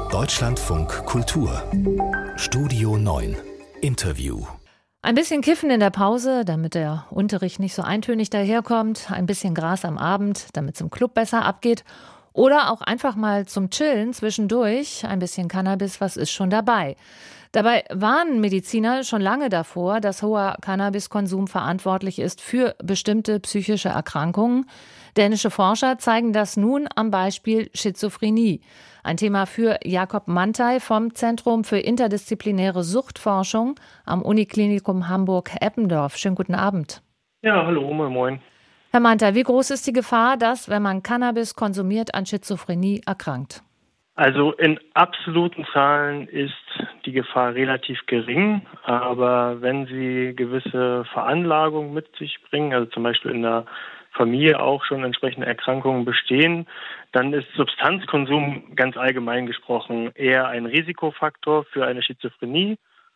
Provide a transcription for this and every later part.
Deutschlandfunk Kultur Studio 9 Interview. Ein bisschen kiffen in der Pause, damit der Unterricht nicht so eintönig daherkommt. Ein bisschen Gras am Abend, damit es im Club besser abgeht. Oder auch einfach mal zum Chillen zwischendurch. Ein bisschen Cannabis, was ist schon dabei? Dabei warnen Mediziner schon lange davor, dass hoher Cannabiskonsum verantwortlich ist für bestimmte psychische Erkrankungen. Dänische Forscher zeigen das nun am Beispiel Schizophrenie. Ein Thema für Jakob Mantei vom Zentrum für interdisziplinäre Suchtforschung am Uniklinikum Hamburg-Eppendorf. Schönen guten Abend. Ja, hallo, moin. Herr Mantei, wie groß ist die Gefahr, dass, wenn man Cannabis konsumiert, an Schizophrenie erkrankt? Also in absoluten Zahlen ist die Gefahr relativ gering, aber wenn Sie gewisse Veranlagungen mit sich bringen, also zum Beispiel in der Familie auch schon entsprechende Erkrankungen bestehen, dann ist Substanzkonsum ganz allgemein gesprochen eher ein Risikofaktor für eine Schizophrenie.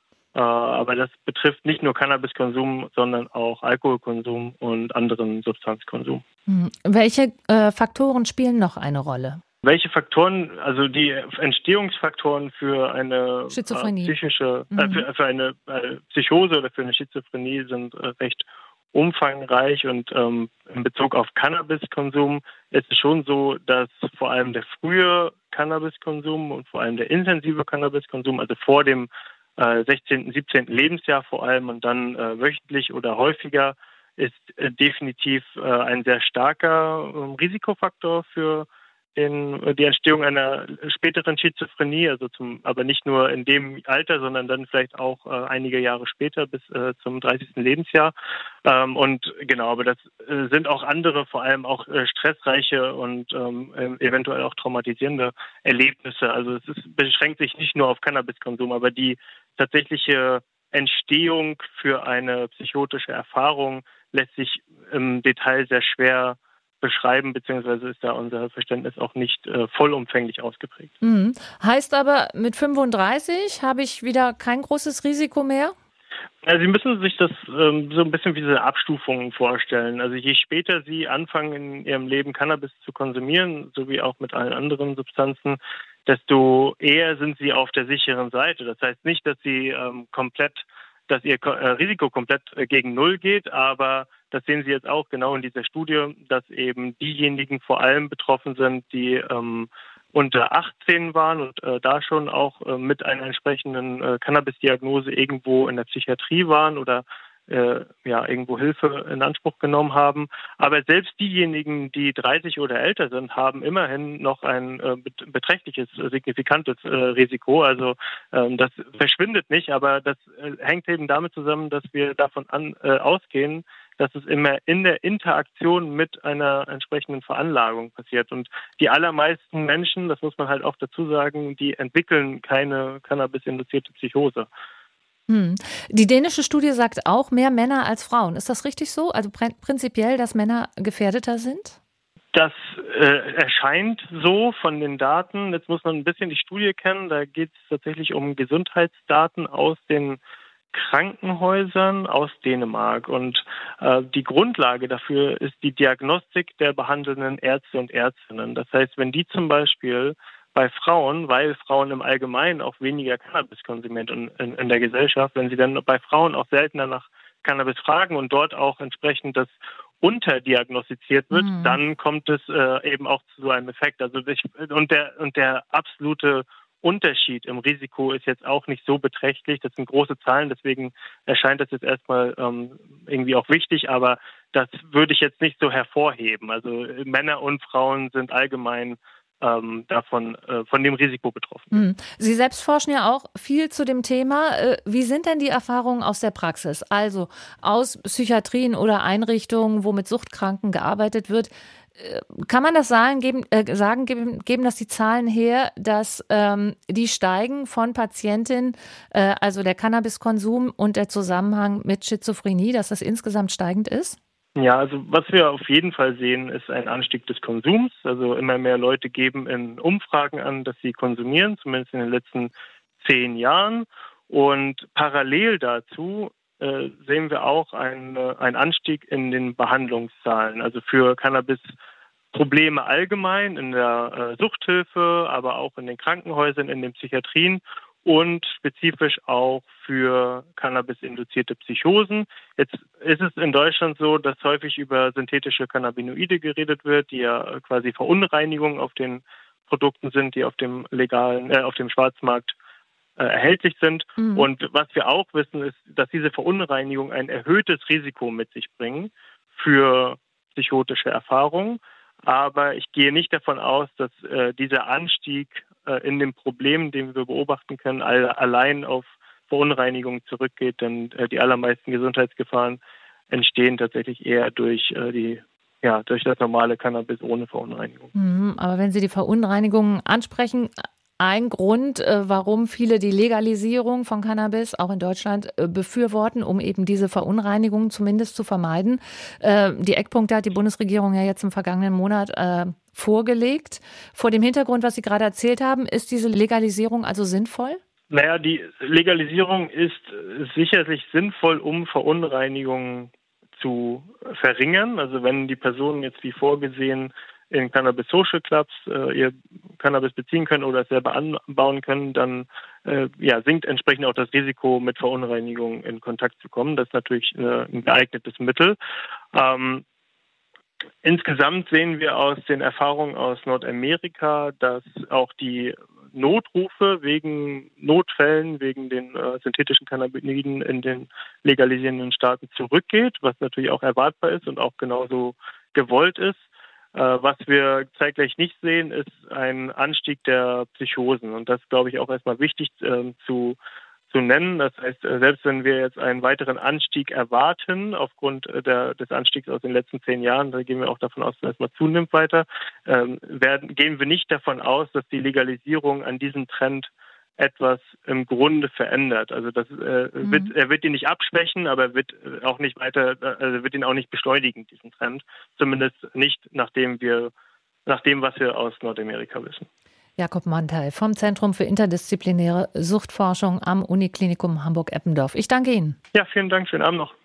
Aber das betrifft nicht nur Cannabiskonsum, sondern auch Alkoholkonsum und anderen Substanzkonsum. Welche Faktoren spielen noch eine Rolle? Welche Faktoren, also die Entstehungsfaktoren für eine Schizophrenie. Für eine Psychose oder für eine Schizophrenie sind recht umfangreich und in Bezug auf Cannabiskonsum ist es schon so, dass vor allem der frühe Cannabiskonsum und vor allem der intensive Cannabiskonsum, also vor dem 16., 17. Lebensjahr vor allem und dann wöchentlich oder häufiger, ist definitiv ein sehr starker Risikofaktor für die Entstehung einer späteren Schizophrenie, aber nicht nur in dem Alter, sondern dann vielleicht auch einige Jahre später bis zum 30. Lebensjahr. Und genau, aber das sind auch andere, vor allem auch stressreiche und eventuell auch traumatisierende Erlebnisse. Also beschränkt sich nicht nur auf Cannabiskonsum, aber die tatsächliche Entstehung für eine psychotische Erfahrung lässt sich im Detail sehr schwer beschreiben, beziehungsweise ist da unser Verständnis auch nicht vollumfänglich ausgeprägt. Heißt aber, mit 35 habe ich wieder kein großes Risiko mehr? Also Sie müssen sich das so ein bisschen wie diese Abstufungen vorstellen. Also je später Sie anfangen, in Ihrem Leben Cannabis zu konsumieren, so wie auch mit allen anderen Substanzen, desto eher sind Sie auf der sicheren Seite. Das heißt nicht, dass Sie dass Ihr Risiko komplett gegen Null geht, aber das sehen Sie jetzt auch genau in dieser Studie, dass eben diejenigen vor allem betroffen sind, die unter 18 waren und da schon auch mit einer entsprechenden Cannabis-Diagnose irgendwo in der Psychiatrie waren oder irgendwo Hilfe in Anspruch genommen haben. Aber selbst diejenigen, die 30 oder älter sind, haben immerhin noch ein beträchtliches, signifikantes Risiko. Also das verschwindet nicht, aber das hängt eben damit zusammen, dass wir davon ausgehen, dass es immer in der Interaktion mit einer entsprechenden Veranlagung passiert. Und die allermeisten Menschen, das muss man halt auch dazu sagen, die entwickeln keine Cannabis-induzierte Psychose. Die dänische Studie sagt auch mehr Männer als Frauen. Ist das richtig so? Also prinzipiell, dass Männer gefährdeter sind? Das erscheint so von den Daten. Jetzt muss man ein bisschen die Studie kennen. Da geht es tatsächlich um Gesundheitsdaten aus den Krankenhäusern aus Dänemark. Und die Grundlage dafür ist die Diagnostik der behandelnden Ärzte und Ärztinnen. Das heißt, wenn die zum Beispiel bei Frauen, weil Frauen im Allgemeinen auch weniger Cannabis konsumieren in der Gesellschaft, wenn sie dann bei Frauen auch seltener nach Cannabis fragen und dort auch entsprechend das unterdiagnostiziert wird, dann kommt es eben auch zu so einem Effekt. Also der absolute Unterschied im Risiko ist jetzt auch nicht so beträchtlich. Das sind große Zahlen, deswegen erscheint das jetzt erstmal irgendwie auch wichtig, aber das würde ich jetzt nicht so hervorheben. Also Männer und Frauen sind allgemein von dem Risiko betroffen. Sie selbst forschen ja auch viel zu dem Thema. Wie sind denn die Erfahrungen aus der Praxis? Also aus Psychiatrien oder Einrichtungen, wo mit Suchtkranken gearbeitet wird. Kann man das geben das die Zahlen her, dass die steigen von Patientinnen, also der Cannabiskonsum und der Zusammenhang mit Schizophrenie, dass das insgesamt steigend ist? Ja, also was wir auf jeden Fall sehen, ist ein Anstieg des Konsums. Also immer mehr Leute geben in Umfragen an, dass sie konsumieren, zumindest in den letzten 10 Jahren. Und parallel dazu sehen wir auch einen Anstieg in den Behandlungszahlen. Also für Cannabis Probleme allgemein in der Suchthilfe, aber auch in den Krankenhäusern, in den Psychiatrien und spezifisch auch für Cannabis-induzierte Psychosen. Jetzt ist es in Deutschland so, dass häufig über synthetische Cannabinoide geredet wird, die ja quasi Verunreinigungen auf den Produkten sind, die auf dem auf dem Schwarzmarkt erhältlich sind. Mhm. Und was wir auch wissen, ist, dass diese Verunreinigungen ein erhöhtes Risiko mit sich bringen für psychotische Erfahrungen. Aber ich gehe nicht davon aus, dass dieser Anstieg in den Problemen, den wir beobachten können, allein auf Verunreinigungen zurückgeht. Denn die allermeisten Gesundheitsgefahren entstehen tatsächlich eher durch das normale Cannabis ohne Verunreinigung. Aber wenn Sie die Verunreinigungen ansprechen, ein Grund, warum viele die Legalisierung von Cannabis auch in Deutschland befürworten, um eben diese Verunreinigungen zumindest zu vermeiden. Die Eckpunkte hat die Bundesregierung ja jetzt im vergangenen Monat vorgelegt. Vor dem Hintergrund, was Sie gerade erzählt haben, ist diese Legalisierung also sinnvoll? Naja, die Legalisierung ist sicherlich sinnvoll, um Verunreinigungen zu verringern. Also wenn die Personen jetzt wie vorgesehen in Cannabis Social Clubs ihr Cannabis beziehen können oder es selber anbauen können, dann sinkt entsprechend auch das Risiko, mit Verunreinigungen in Kontakt zu kommen. Das ist natürlich ein geeignetes Mittel. Insgesamt sehen wir aus den Erfahrungen aus Nordamerika, dass auch die Notrufe wegen Notfällen, wegen den synthetischen Cannabinoiden in den legalisierenden Staaten zurückgeht, was natürlich auch erwartbar ist und auch genauso gewollt ist. Was wir zeitgleich nicht sehen, ist ein Anstieg der Psychosen. Und das, glaube ich, auch erstmal wichtig zu nennen. Das heißt, selbst wenn wir jetzt einen weiteren Anstieg erwarten, aufgrund des Anstiegs aus den letzten 10 Jahren, da gehen wir auch davon aus, dass es mal zunimmt weiter, gehen wir nicht davon aus, dass die Legalisierung an diesem Trend etwas im Grunde verändert. Also er wird ihn nicht abschwächen, aber er wird auch nicht wird ihn auch nicht beschleunigen, diesen Trend. Zumindest nicht nach dem, was wir aus Nordamerika wissen. Jakob Mantei vom Zentrum für interdisziplinäre Suchtforschung am Uniklinikum Hamburg-Eppendorf. Ich danke Ihnen. Ja, vielen Dank. Schönen Abend noch.